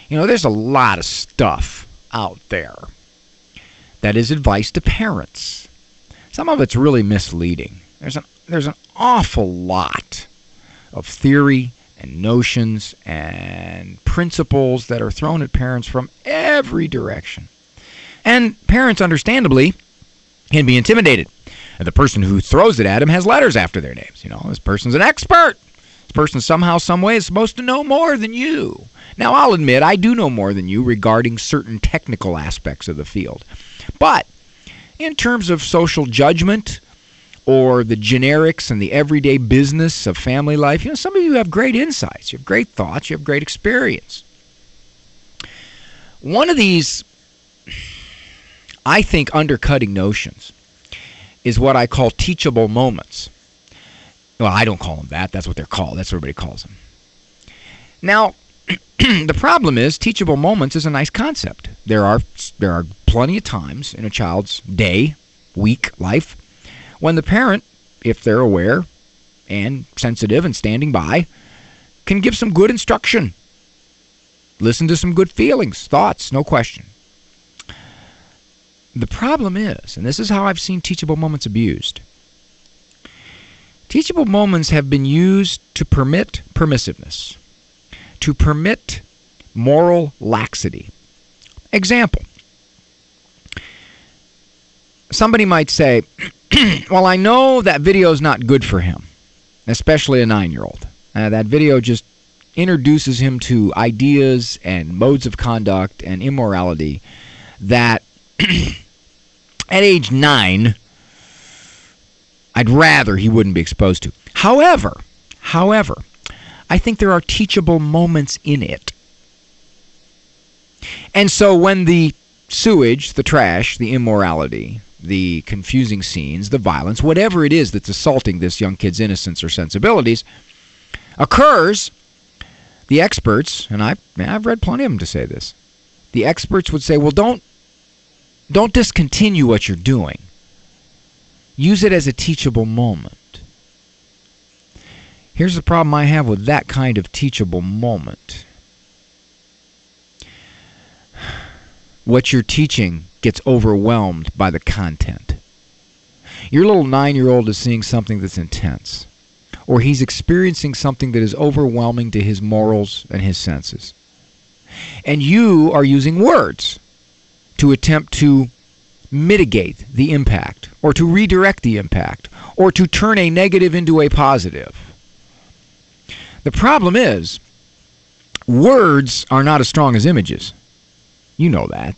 There's a lot of stuff out there that is advice to parents. Some of it's really misleading. There's an awful lot of theory and notions and principles that are thrown at parents from every direction. And parents, understandably, can be intimidated. And the person who throws it at them has letters after their names. This person's an expert. This person somehow, some way is supposed to know more than you. Now, I'll admit I do know more than you regarding certain technical aspects of the field. But in terms of social judgment or the generics and the everyday business of family life, some of you have great insights, you have great thoughts, you have great experience. One of these, I think, undercutting notions is what I call teachable moments. Well, I don't call them that. That's what they're called. That's what everybody calls them. Now, the problem is teachable moments is a nice concept. There are plenty of times in a child's day, week, life when the parent, if they're aware and sensitive and standing by, can give some good instruction. Listen to some good feelings, thoughts, no question. The problem is, and this is how I've seen teachable moments abused, teachable moments have been used to permit permissiveness, to permit moral laxity. Example. Somebody might say, well, I know that video is not good for him, especially a 9-year-old. That video just introduces him to ideas and modes of conduct and immorality that at age 9, I'd rather he wouldn't be exposed to. However, I think there are teachable moments in it. And so when the sewage, the trash, the immorality, the confusing scenes, the violence, whatever it is that's assaulting this young kid's innocence or sensibilities, occurs, the experts, and I've read plenty of them to say this, the experts would say, well, don't discontinue what you're doing. Use it as a teachable moment. Here's the problem I have with that kind of teachable moment. What you're teaching gets overwhelmed by the content. Your little 9-year-old is seeing something that's intense, or he's experiencing something that is overwhelming to his morals and his senses. And you are using words to attempt to mitigate the impact, or to redirect the impact, or to turn a negative into a positive. The problem is, words are not as strong as images. You know that.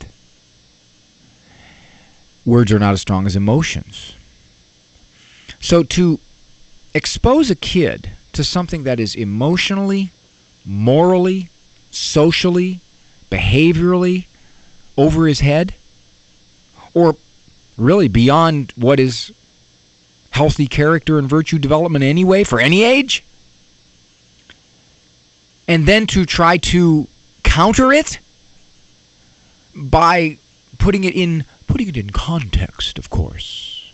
Words are not as strong as emotions. So to expose a kid to something that is emotionally, morally, socially, behaviorally over his head, or really beyond what is healthy character and virtue development anyway for any age, and then to try to counter it by putting it in context, of course,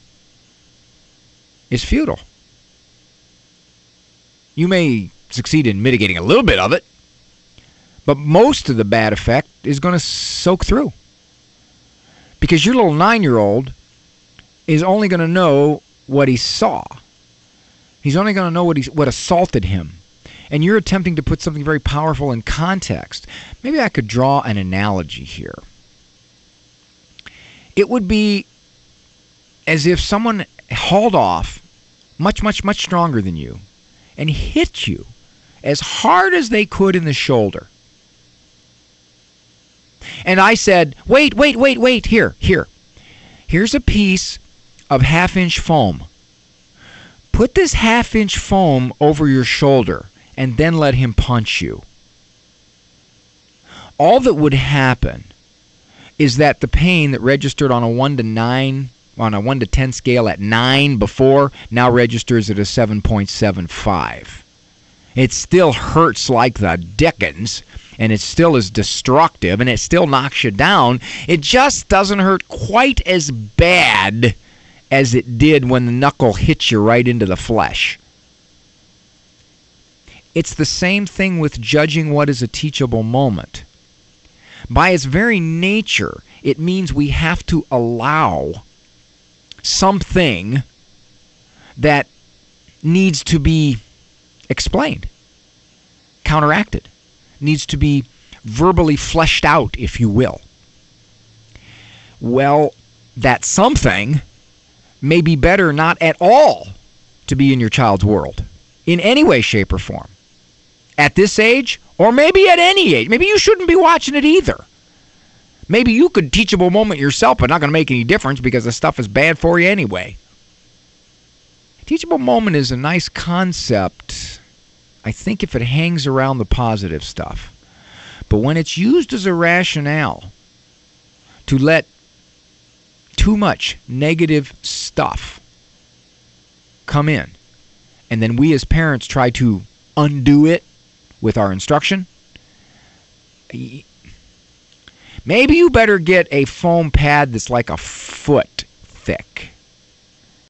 is futile. You may succeed in mitigating a little bit of it, but most of the bad effect is going to soak through. Because your little 9-year-old is only going to know what he saw. He's only going to know what assaulted him. And you're attempting to put something very powerful in context. Maybe I could draw an analogy here. It would be as if someone hauled off much, much, much stronger than you and hit you as hard as they could in the shoulder. And I said, wait, here. Here's a piece of half-inch foam. Put this half-inch foam over your shoulder and then let him punch you. All that would happen is that the pain that registered on a 1 to 10 scale at 9 before now registers at a 7.75. It still hurts like the dickens, and it still is destructive, and it still knocks you down. It just doesn't hurt quite as bad as it did when the knuckle hits you right into the flesh. It's the same thing with judging what is a teachable moment. By its very nature, it means we have to allow something that needs to be explained, counteracted, needs to be verbally fleshed out, if you will. Well, that something may be better not at all to be in your child's world, in any way, shape, or form. At this age, or maybe at any age. Maybe you shouldn't be watching it either. Maybe you could teachable moment yourself, but not going to make any difference because the stuff is bad for you anyway. Teachable moment is a nice concept, I think, if it hangs around the positive stuff. But when it's used as a rationale to let too much negative stuff come in, and then we as parents try to undo it with our instruction, maybe you better get a foam pad that's like a foot thick